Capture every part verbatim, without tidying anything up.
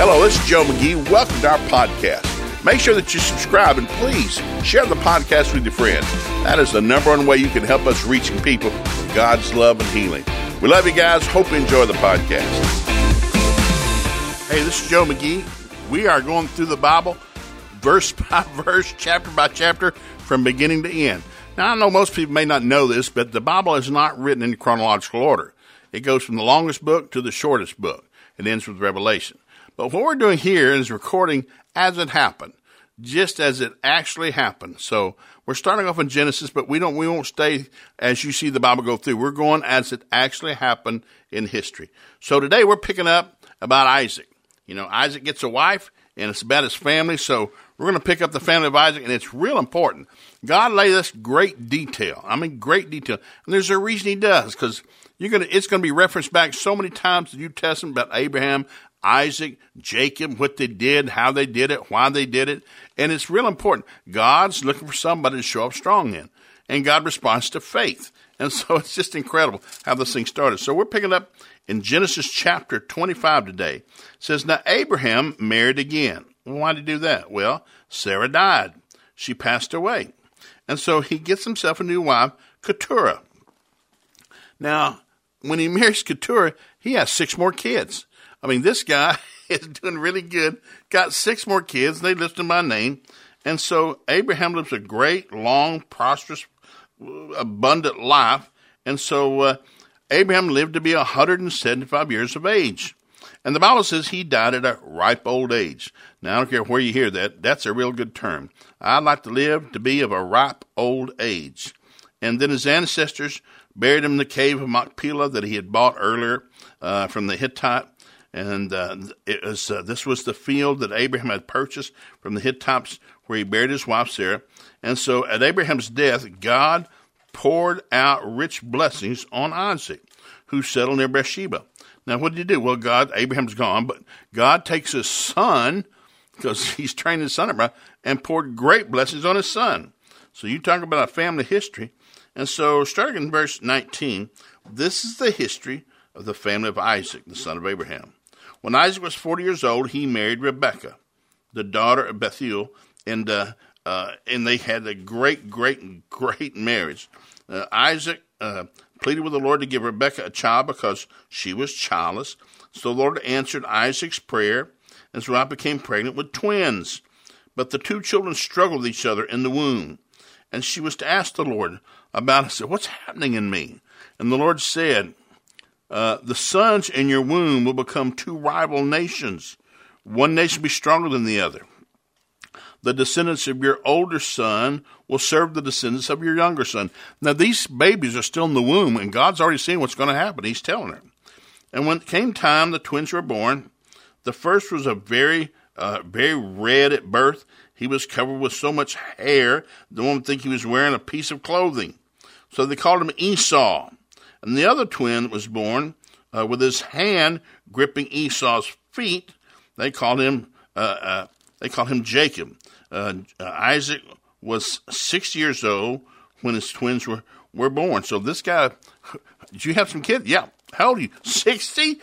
Hello, this is Joe McGee. Welcome to our podcast. Make sure that you subscribe and please share the podcast with your friends. That is the number one way you can help us reaching people with God's love and healing. We love you guys. Hope you enjoy the podcast. Hey, this is Joe McGee. We are going through the Bible verse by verse, chapter by chapter, from beginning to end. Now, I know most people may not know this, but the Bible is not written in chronological order. It goes from the longest book to the shortest book. It ends with Revelation. But what we're doing here is recording as it happened, just as it actually happened. So we're starting off in Genesis, but we don't we won't stay as you see the Bible go through. We're going as it actually happened in history. So today we're picking up about Isaac. You know, Isaac gets a wife, and it's about his family. So we're going to pick up the family of Isaac, and it's real important. God laid us great detail. I mean, great detail. And there's a reason he does, because you're gonna it's going to be referenced back so many times in the New Testament about Abraham, Isaac, Jacob, what they did, how they did it, why they did it. And it's real important. God's looking for somebody to show up strong in. And God responds to faith. And so it's just incredible how this thing started. So we're picking up in Genesis chapter twenty-five today. It says, now Abraham married again. Well, why did he do that? Well, Sarah died. She passed away. And so he gets himself a new wife, Keturah. Now, when he marries Keturah, he has six more kids. I mean, this guy is doing really good, got six more kids, they list them by name, and so Abraham lives a great, long, prosperous, abundant life, and so uh, Abraham lived to be one hundred seventy-five years of age, and the Bible says he died at a ripe old age. Now, I don't care where you hear that, that's a real good term. I'd like to live to be of a ripe old age. And then his ancestors buried him in the cave of Machpelah that he had bought earlier uh, from the Hittite. And uh, it was uh, this was the field that Abraham had purchased from the Hittites where he buried his wife Sarah. And so at Abraham's death, God poured out rich blessings on Isaac, who settled near Beersheba. Now, what did he do? Well, God, Abraham's gone, but God takes his son, because he's trained his son up right, and poured great blessings on his son. So you talk about a family history. And so starting in verse nineteen, this is the history of the family of Isaac, the son of Abraham. When Isaac was forty years old, he married Rebekah, the daughter of Bethuel, and uh, uh, and they had a great, great, great marriage. Uh, Isaac uh, pleaded with the Lord to give Rebekah a child because she was childless. So the Lord answered Isaac's prayer, and his wife became pregnant with twins. But the two children struggled with each other in the womb, and she was to ask the Lord about it. Said, what's happening in me? And the Lord said, Uh, the sons in your womb will become two rival nations. One nation will be stronger than the other. The descendants of your older son will serve the descendants of your younger son. Now, these babies are still in the womb, and God's already seeing what's going to happen. He's telling her. And when it came time, the twins were born. The first was a very, uh, very red at birth. He was covered with so much hair, the one would think he was wearing a piece of clothing. So they called him Esau. And the other twin was born uh, with his hand gripping Esau's feet. They called him uh, uh, they called him Jacob. Uh, uh, Isaac was six years old when his twins were, were born. So this guy, did you have some kids? Yeah. How old are you? sixty?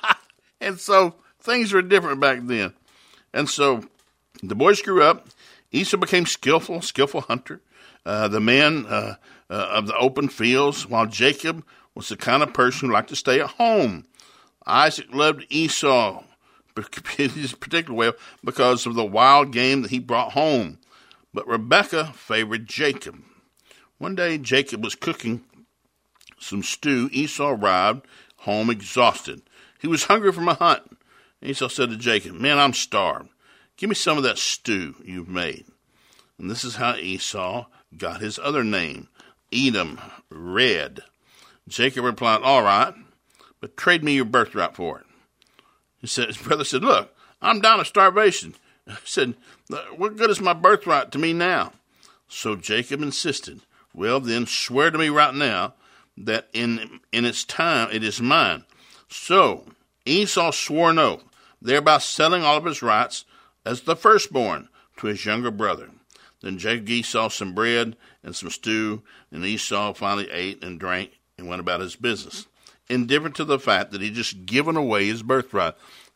And so things were different back then. And so the boys grew up. Esau became skillful, skillful hunter, uh, the man uh, uh, of the open fields, while Jacob was the kind of person who liked to stay at home. Isaac loved Esau in his particular way because of the wild game that he brought home. But Rebekah favored Jacob. One day, Jacob was cooking some stew. Esau arrived home exhausted. He was hungry from a hunt. Esau said to Jacob, man, I'm starved. Give me some of that stew you've made. And this is how Esau got his other name, Edom, red. Jacob replied, all right, but trade me your birthright for it. He said, his brother said, look, I'm down to starvation. He said, what good is my birthright to me now? So Jacob insisted, well, then swear to me right now that in in its time it is mine. So Esau swore an oath, thereby selling all of his rights as the firstborn to his younger brother. Then Jacob gave Esau some bread and some stew, and Esau finally ate and drank and went about his business, indifferent to the fact that he'd just given away his birthright.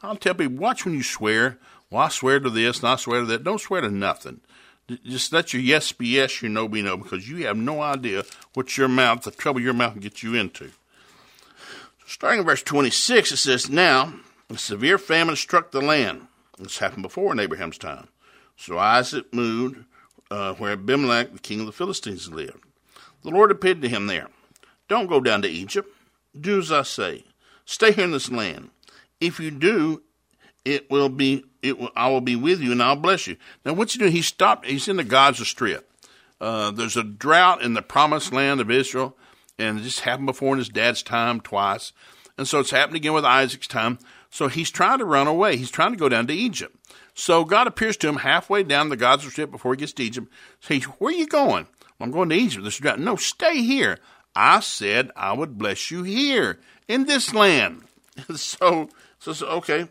I'll tell people, watch when you swear. Well, I swear to this and I swear to that. Don't swear to nothing. Just let your yes be yes, your no be no, because you have no idea what your mouth, the trouble your mouth can get you into. Starting in verse twenty-six, it says, Now a severe famine struck the land. This happened before in Abraham's time. So Isaac moved uh, where Abimelech, the king of the Philistines, lived. The Lord appeared to him there. Don't go down to Egypt. Do as I say. Stay here in this land. If you do, it will be. It will, I will be with you, and I'll bless you. Now, what's he doing? He stopped. He's in the Gaza Strip. Uh, there's a drought in the promised land of Israel, and this happened before in his dad's time twice, and so it's happened again with Isaac's time. So he's trying to run away. He's trying to go down to Egypt. So God appears to him halfway down the Gaza Strip before he gets to Egypt. Says, "Where are you going?" "Well, I'm going to Egypt." This drought. "No, stay here. I said I would bless you here in this land." so, so, so okay.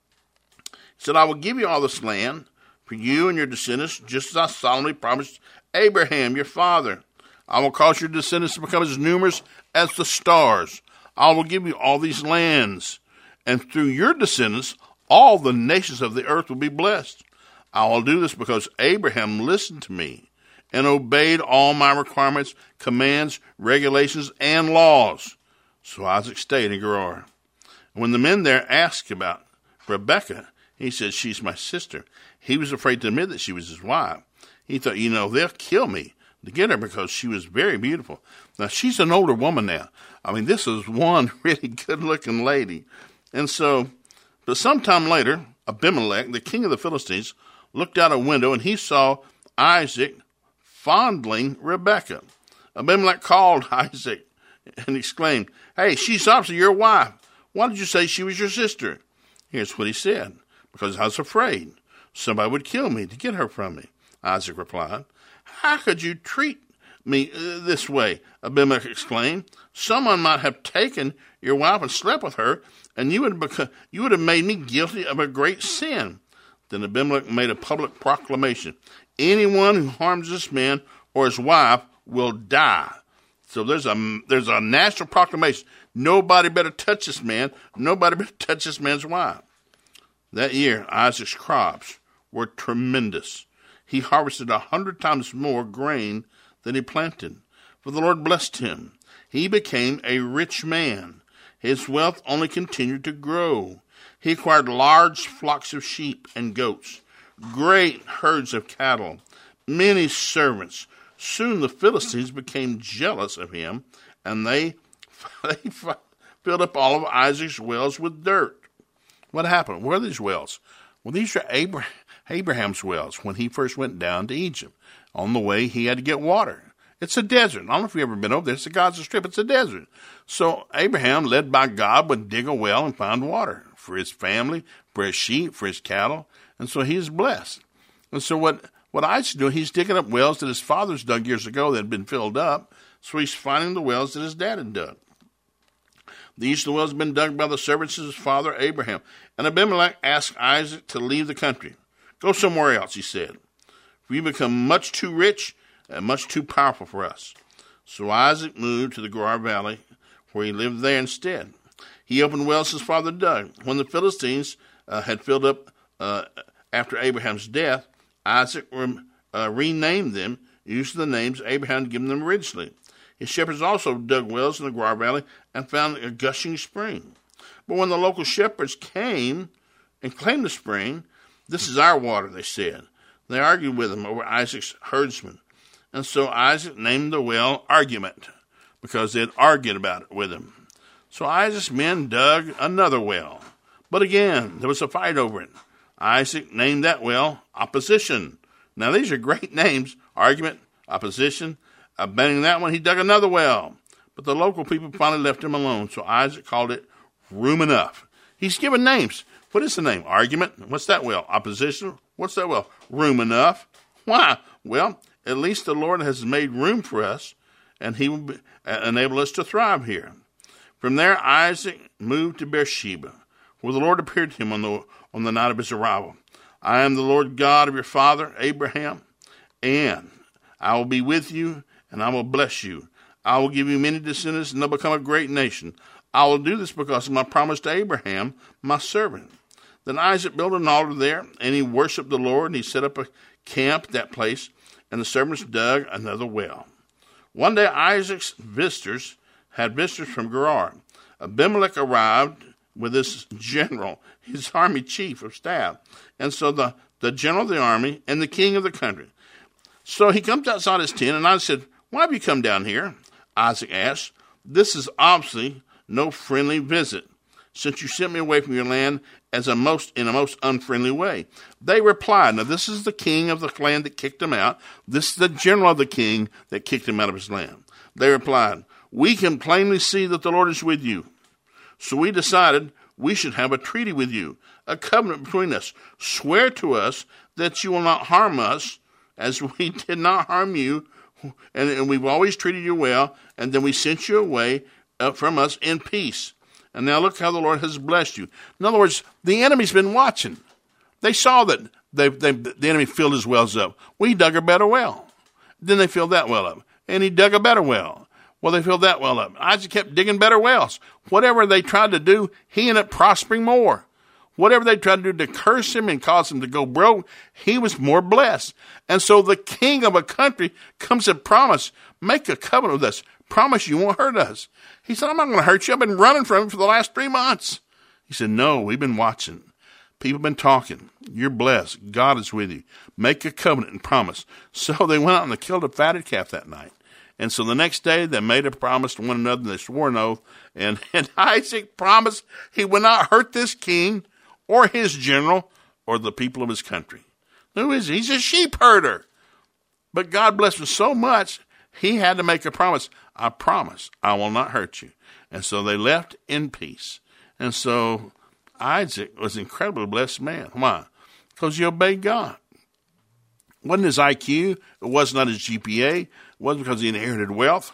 He said, "I will give you all this land for you and your descendants, just as I solemnly promised Abraham, your father. I will cause your descendants to become as numerous as the stars. I will give you all these lands, and through your descendants, all the nations of the earth will be blessed. I will do this because Abraham listened to me and obeyed all my requirements, commands, regulations, and laws." So Isaac stayed in Gerar. When the men there asked about Rebekah, he said, "She's my sister." He was afraid to admit that she was his wife. He thought, you know, they'll kill me to get her because she was very beautiful. Now, she's an older woman now. I mean, this is one really good-looking lady. And so, but sometime later, Abimelech, the king of the Philistines, looked out a window and he saw Isaac fondling Rebekah. Abimelech called Isaac and exclaimed, "Hey, she's obviously your wife. Why did you say she was your sister?" Here's what he said. "Because I was afraid somebody would kill me to get her from me." Isaac replied. "How could you treat me uh, this way?" Abimelech exclaimed. "Someone might have taken your wife and slept with her, and you would, beca- you would have made me guilty of a great sin." Then Abimelech made a public proclamation. "Anyone who harms this man or his wife will die." So there's a, there's a national proclamation. Nobody better touch this man. Nobody better touch this man's wife. That year, Isaac's crops were tremendous. He harvested a hundred times more grain than he planted, for the Lord blessed him. He became a rich man. His wealth only continued to grow. He acquired large flocks of sheep and goats, great herds of cattle, many servants. Soon the Philistines became jealous of him, and they, they filled up all of Isaac's wells with dirt. What happened? Where are these wells? Well, these are Abraham. Abraham's wells when he first went down to Egypt. On the way, he had to get water. It's a desert. I don't know if you've ever been over there. It's the Gaza Strip. It's a desert. So Abraham, led by God, would dig a well and find water for his family, for his sheep, for his cattle. And so he is blessed. And so what, what Isaac's doing, he's digging up wells that his fathers dug years ago that had been filled up. So he's finding the wells that his dad had dug. These the wells had been dug by the servants of his father Abraham. And Abimelech asked Isaac to leave the country. "Go somewhere else," he said. "For you become much too rich and much too powerful for us." So Isaac moved to the Gerar Valley, where he lived there instead. He opened wells his father dug. When the Philistines uh, had filled up uh, after Abraham's death, Isaac re- uh, renamed them, using the names Abraham had given them originally. His shepherds also dug wells in the Gerar Valley and found a gushing spring. But when the local shepherds came and claimed the spring, "This is our water," they said. They argued with him over Isaac's herdsmen. And so Isaac named the well Argument, because they had argued about it with him. So Isaac's men dug another well. But again, there was a fight over it. Isaac named that well Opposition. Now these are great names. Argument, Opposition. Abandoning that one, he dug another well. But the local people finally left him alone. So Isaac called it Room Enough. He's given names. What is the name? Argument. What's that well? Opposition. What's that well? Room Enough. Why? Well, at least the Lord has made room for us, and he will be, uh, enable us to thrive here. From there, Isaac moved to Beersheba, where the Lord appeared to him on the, on the night of his arrival. "I am the Lord God of your father, Abraham, and I will be with you, and I will bless you. I will give you many descendants, and they'll become a great nation. I will do this because of my promise to Abraham, my servant. Then Isaac built an altar there, and he worshipped the Lord, and he set up a camp at that place, and the servants dug another well. One day Isaac's visitors had visitors from Gerar. Abimelech arrived with his general, his army chief of staff, and so the, the general of the army and the king of the country. So he comes outside his tent, and I said, "Why have you come down here?" Isaac asked. "This is obviously no friendly visit, since you sent me away from your land as a most in a most unfriendly way." They replied, now this is the king of the land that kicked him out. This is the general of the king that kicked him out of his land. They replied, "We can plainly see that the Lord is with you. So we decided we should have a treaty with you, a covenant between us. Swear to us that you will not harm us as we did not harm you, and, and we've always treated you well, and then we sent you away uh, from us in peace. And now look how the Lord has blessed you." In other words, the enemy's been watching. They saw that they, they, the enemy filled his wells up. Well, he dug a better well. Then they filled that well up. And he dug a better well. Well, they filled that well up. Isaac kept digging better wells. Whatever they tried to do, he ended up prospering more. Whatever they tried to do to curse him and cause him to go broke, he was more blessed. And so the king of a country comes and promise, "Make a covenant with us. Promise you won't hurt us." He said, "I'm not going to hurt you. I've been running from him for the last three months. He said, "No, we've been watching. People have been talking. You're blessed. God is with you. Make a covenant and promise." So they went out and they killed a fatted calf that night. And so the next day they made a promise to one another, and they swore an oath. And, and Isaac promised he would not hurt this king or his general or the people of his country. Who is he? He's a sheep herder. But God blessed him so much, he had to make a promise. "I promise I will not hurt you." And so they left in peace. And so Isaac was an incredibly blessed man. Why? Because he obeyed God. It wasn't his I Q. It was not his G P A. It wasn't because he inherited wealth.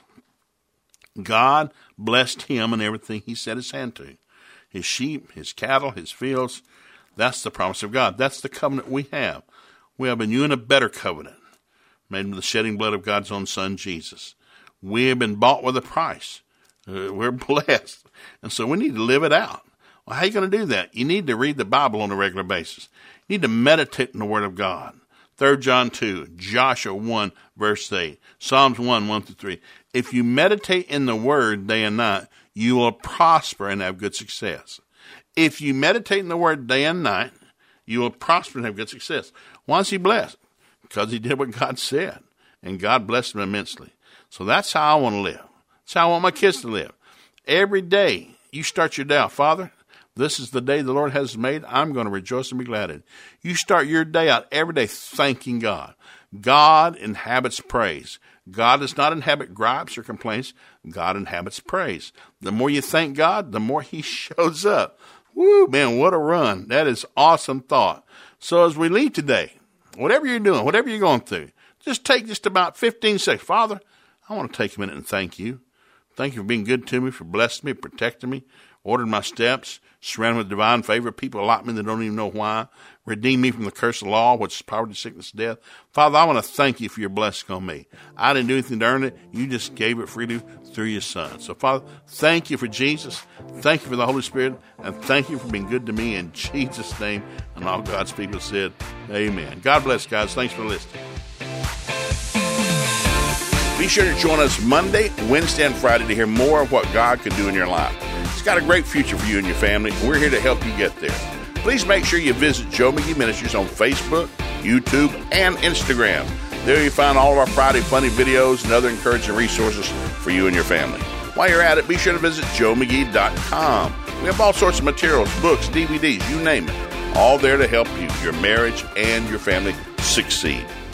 God blessed him and everything he set his hand to. His sheep, his cattle, his fields. That's the promise of God. That's the covenant we have. We have a new and a better covenant, made with the shedding blood of God's own Son, Jesus. We have been bought with a price. Uh, we're blessed. And so we need to live it out. Well, how are you going to do that? You need to read the Bible on a regular basis. You need to meditate in the Word of God. Third John two, Joshua one, verse eight, Psalms one, one through three. If you meditate in the Word day and night, you will prosper and have good success. If you meditate in the Word day and night, you will prosper and have good success. Why is he blessed? Because he did what God said, and God blessed him immensely. So that's how I want to live. That's how I want my kids to live. Every day, you start your day out, "Father, this is the day the Lord has made. I'm going to rejoice and be glad in it." You start your day out every day thanking God. God inhabits praise. God does not inhabit gripes or complaints. God inhabits praise. The more you thank God, the more he shows up. Woo, man, what a run. That is awesome thought. So as we leave today, whatever you're doing, whatever you're going through, just take just about fifteen seconds. "Father, I want to take a minute and thank you. Thank you for being good to me, for blessing me, protecting me, ordering my steps, surrounded with divine favor. People like me that don't even know why. Redeem me from the curse of the law, which is poverty, sickness, death. Father, I want to thank you for your blessing on me. I didn't do anything to earn it. You just gave it freely through your Son. So, Father, thank you for Jesus. Thank you for the Holy Spirit. And thank you for being good to me in Jesus' name." And all God's people said, amen. God bless, guys. Thanks for listening. Be sure to join us Monday, Wednesday, and Friday to hear more of what God could do in your life. He's got a great future for you and your family, and we're here to help you get there. Please make sure you visit Joe McGee Ministries on Facebook, YouTube, and Instagram. There you find all of our Friday funny videos and other encouraging resources for you and your family. While you're at it, be sure to visit joe mcgee dot com. We have all sorts of materials, books, D V Ds, you name it, all there to help you, your marriage, and your family succeed.